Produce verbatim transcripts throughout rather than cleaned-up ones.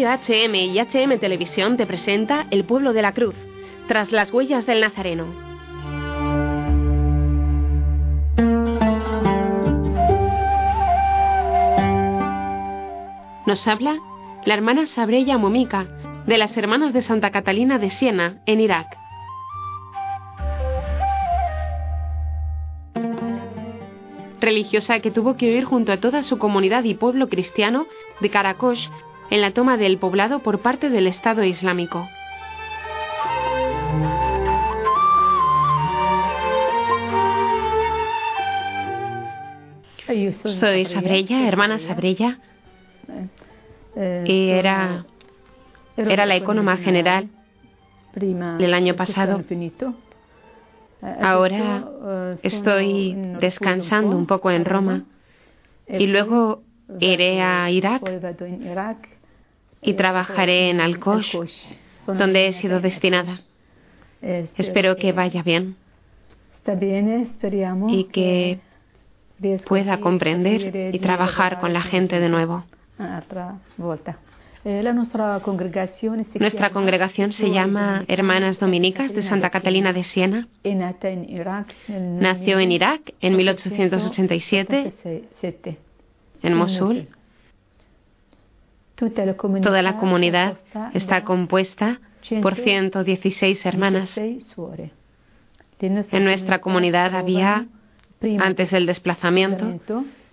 H M y H M Televisión te presenta El Pueblo de la Cruz, tras las huellas del Nazareno. Nos habla la hermana Sabrella Momica, de las Hermanas de Santa Catalina de Siena, en Irak. Religiosa que tuvo que huir junto a toda su comunidad y pueblo cristiano de Karakosh en la toma del poblado por parte del Estado Islámico. Soy Sabrella, hermana Sabrella, que era, era la ecónoma general del año pasado. Ahora estoy descansando un poco en Roma y luego iré a Irak y trabajaré en Al-Kosh, donde he sido destinada. Espero que vaya bien y que pueda comprender y trabajar con la gente de nuevo. Nuestra congregación se llama Hermanas Dominicas de Santa Catalina de Siena. Nació en Irak en mil ochocientos ochenta y siete, en Mosul. Toda la comunidad está compuesta por ciento dieciséis hermanas. En nuestra comunidad había, antes del desplazamiento,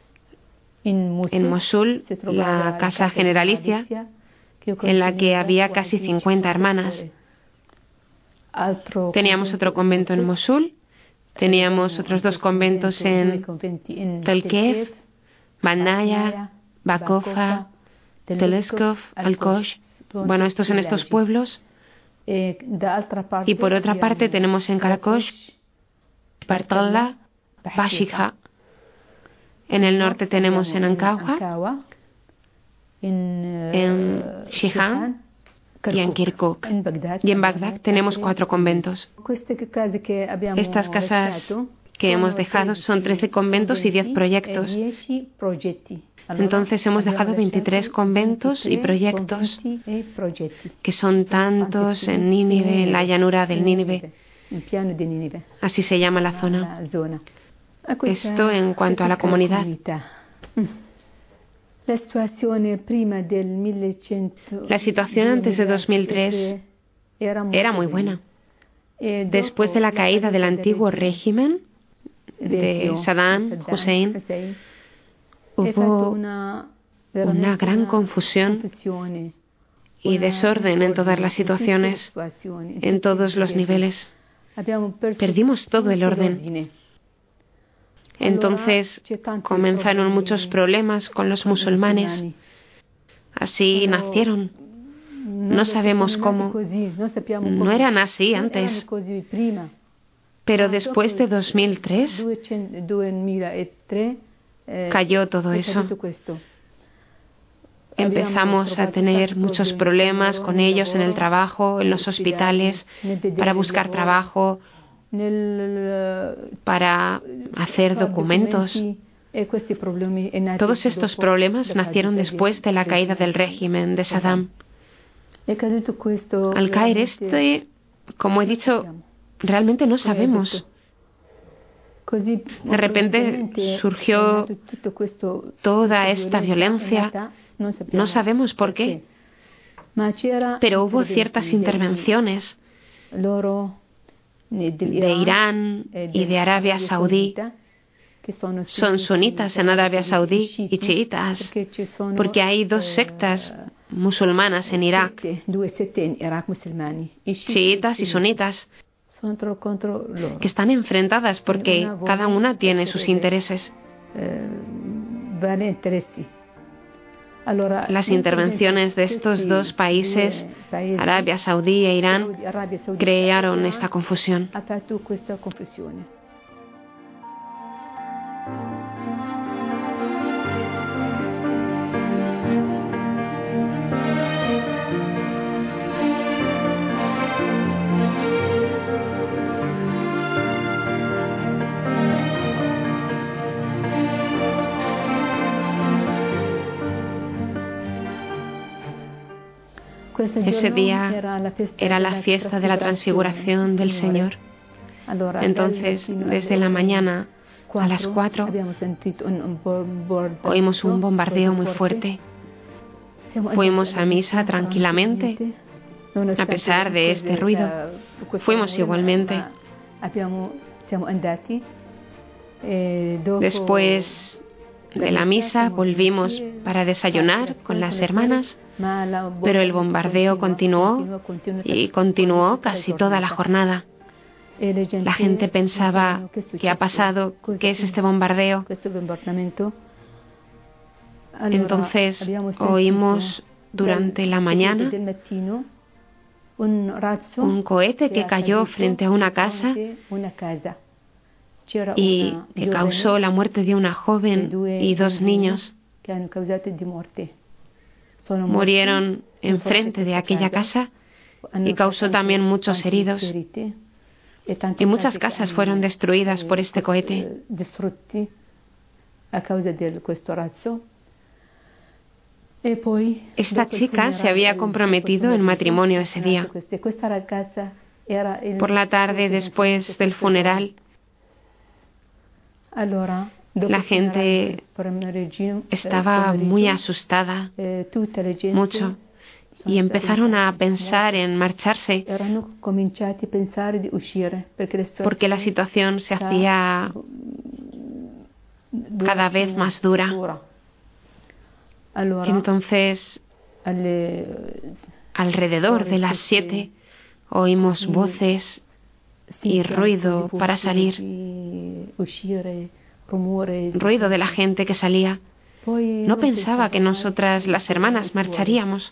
en Mosul, la casa generalicia, en la que había casi cincuenta hermanas. Teníamos otro convento en Mosul, teníamos otros dos conventos en Telkev, Bandaya, Bakofa, Teleskov, Al-Kosh. Bueno, estos en estos pueblos. Y por otra parte tenemos en Karakosh, Bartalla, Bashikha. En el norte tenemos en Ankawa, en Shihan y en Kirkuk. Y en Bagdad tenemos cuatro conventos. Estas casas que hemos dejado son trece conventos y diez proyectos. Entonces hemos dejado veintitrés conventos y proyectos, que son tantos en Nínive, en la llanura del Nínive. Así se llama la zona. Esto en cuanto a la comunidad. La situación antes de dos mil tres era muy buena. Después de la caída del antiguo régimen de Saddam Hussein, hubo una gran confusión y desorden en todas las situaciones, en todos los niveles. Perdimos todo el orden. Entonces comenzaron muchos problemas con los musulmanes. Así nacieron. No sabemos cómo. No eran así antes. Pero después de dos mil tres cayó todo eso. Empezamos a tener muchos problemas con ellos en el trabajo, en los hospitales, para buscar trabajo, para hacer documentos. Todos estos problemas nacieron después de la caída del régimen de Saddam. Al caer este, como he dicho, realmente no sabemos. De repente surgió toda esta violencia. No sabemos por qué. Pero hubo ciertas intervenciones de Irán y de Arabia Saudí. Son sunitas en Arabia Saudí y chiitas, porque hay dos sectas musulmanas en Irak, chiitas y sunitas, que están enfrentadas porque cada una tiene sus intereses. Las intervenciones de estos dos países, Arabia Saudí e Irán, crearon esta confusión. Ese día era la fiesta de la transfiguración del Señor. Entonces, desde la mañana a las cuatro, oímos un bombardeo muy fuerte. Fuimos a misa tranquilamente, a pesar de este ruido. Fuimos igualmente. Después de la misa volvimos para desayunar con las hermanas, pero el bombardeo continuó y continuó casi toda la jornada. La gente pensaba, ¿qué ha pasado? ¿Qué es este bombardeo? Entonces oímos durante la mañana un cohete que cayó frente a una casa y que causó la muerte de una joven y dos niños. Murieron enfrente de aquella casa y causó también muchos heridos. Y muchas casas fueron destruidas por este cohete. Esta chica se había comprometido en matrimonio ese día. Por la tarde, después del funeral, la gente estaba muy asustada, mucho, y empezaron a pensar en marcharse porque la situación se hacía cada vez más dura. Entonces, alrededor de las siete, oímos voces y ruido para salir. Ruido de la gente que salía. No pensaba que nosotras, las hermanas, marcharíamos.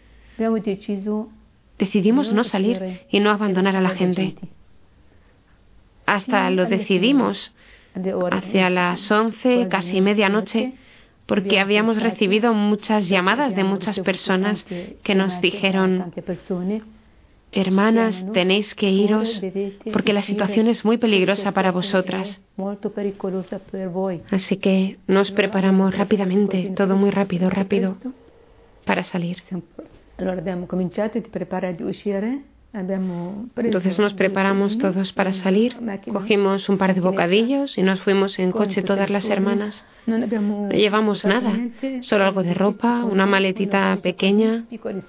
Decidimos no salir y no abandonar a la gente. Hasta lo decidimos hacia las once, casi medianoche, porque habíamos recibido muchas llamadas de muchas personas que nos dijeron: hermanas, tenéis que iros porque la situación es muy peligrosa para vosotras. Así que nos preparamos rápidamente, todo muy rápido, rápido, para salir. Entonces nos preparamos todos para salir, cogimos un par de bocadillos y nos fuimos en coche todas las hermanas. No llevamos nada, solo algo de ropa, una maletita pequeña.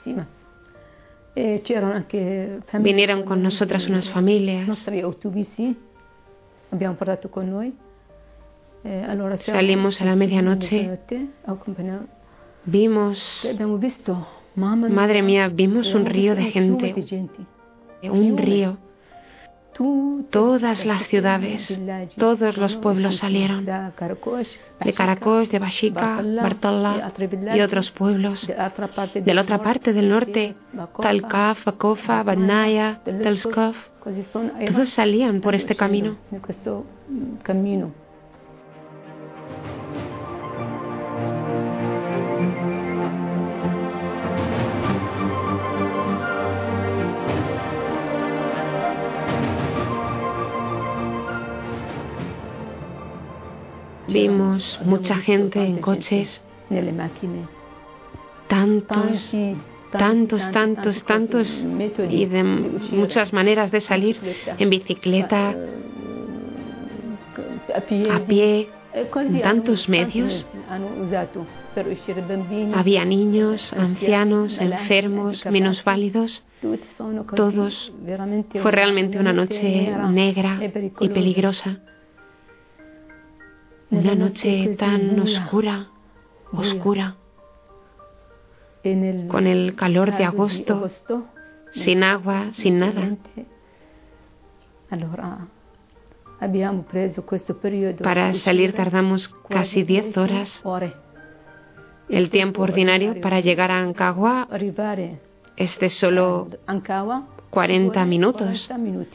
Vinieron con nosotras unas familias. Salimos a la medianoche. Vimos, madre mía, vimos un río de gente. Un río. Todas las ciudades, todos los pueblos salieron. De Karakosh, de Bashika, Bartalla y otros pueblos. De la otra parte del norte, Talkaf, Bakofa, Badnaya, Telskov. Todos salían por este camino. Vimos mucha gente en coches, tantos, tantos, tantos, tantos, y de muchas maneras de salir, en bicicleta, a pie, tantos medios. Había niños, ancianos, enfermos, minusválidos, todos. Fue realmente una noche negra y peligrosa. Una noche tan oscura, oscura, con el calor de agosto, sin agua, sin nada. Para salir tardamos casi diez horas. El tiempo ordinario para llegar a Ancagua es de solo cuarenta minutos.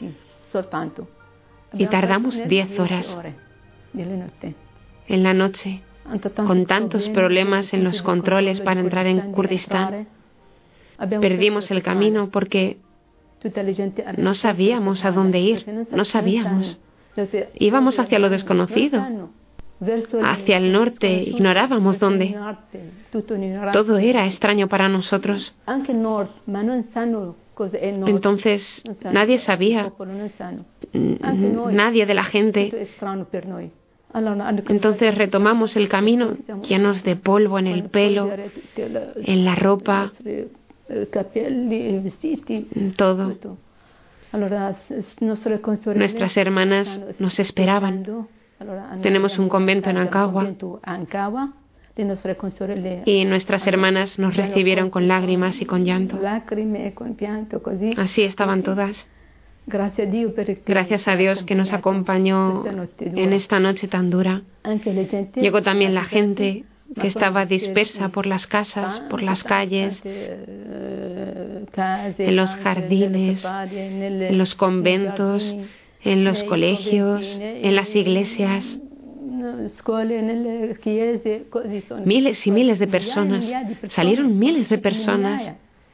Y tardamos diez horas. En la noche, con tantos problemas en los controles para entrar en Kurdistán, perdimos el camino porque no sabíamos a dónde ir, no sabíamos. Íbamos hacia lo desconocido. hacia el norte, ignorábamos dónde. Todo era extraño para nosotros. Entonces nadie sabía, nadie de la gente. Entonces retomamos el camino llenos de polvo en el pelo, en la ropa, todo. Nuestras hermanas nos esperaban. Tenemos un convento en Ancagua y nuestras hermanas nos recibieron con lágrimas y con llanto. Así estaban todas. Gracias a Dios que nos acompañó en esta noche tan dura. Llegó también la gente que estaba dispersa por las casas, por las calles, en los jardines, en los conventos, en los colegios, en las iglesias. Miles y miles de personas. Salieron miles de personas.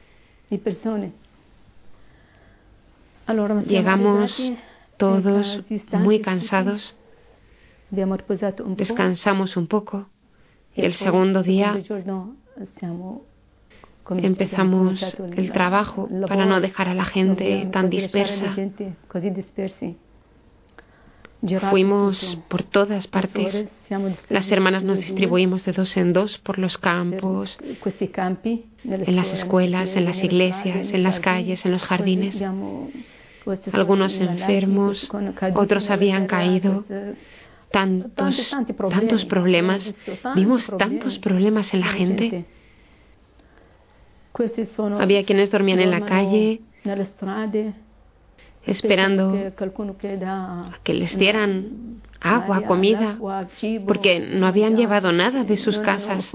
Llegamos todos muy cansados. Descansamos un poco. Y el segundo día empezamos el trabajo para no dejar a la gente tan dispersa. Fuimos por todas partes. Las hermanas nos distribuimos de dos en dos por los campos, en las escuelas, en las iglesias, en las calles, en los jardines. Algunos enfermos, otros habían caído. Tantos, tantos problemas. Vimos tantos problemas en la gente. Había quienes dormían en la calle, esperando a que les dieran agua, comida, porque no habían llevado nada de sus casas.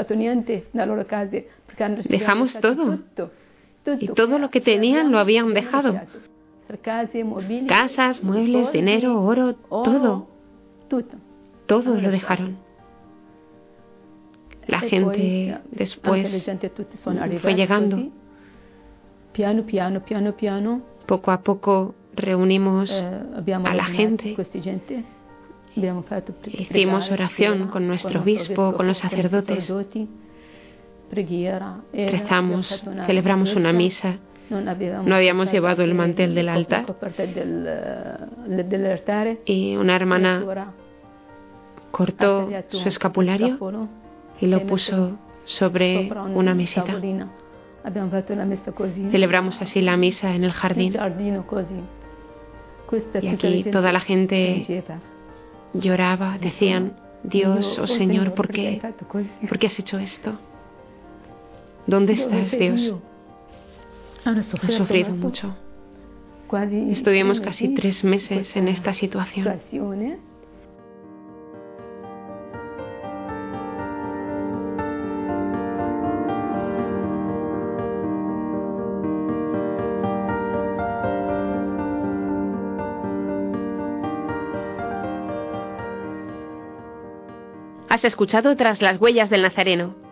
Dejamos todo, y todo lo que tenían lo habían dejado. Casas, muebles, dinero, oro, todo. Todo lo dejaron. La gente después fue llegando. Poco a poco reunimos a la gente. Hicimos oración con nuestro obispo, con los sacerdotes. Rezamos, celebramos una misa. No habíamos llevado el mantel del altar. Y una hermana cortó su escapulario y lo puso sobre una mesita. Celebramos así la misa en el jardín. Y aquí toda la gente lloraba, decían: Dios, oh Señor, ¿por qué? ¿Por qué has hecho esto? ¿Dónde estás, Dios? He sufrido mucho. Estuvimos casi tres meses en esta situación. Has escuchado Tras las huellas del Nazareno,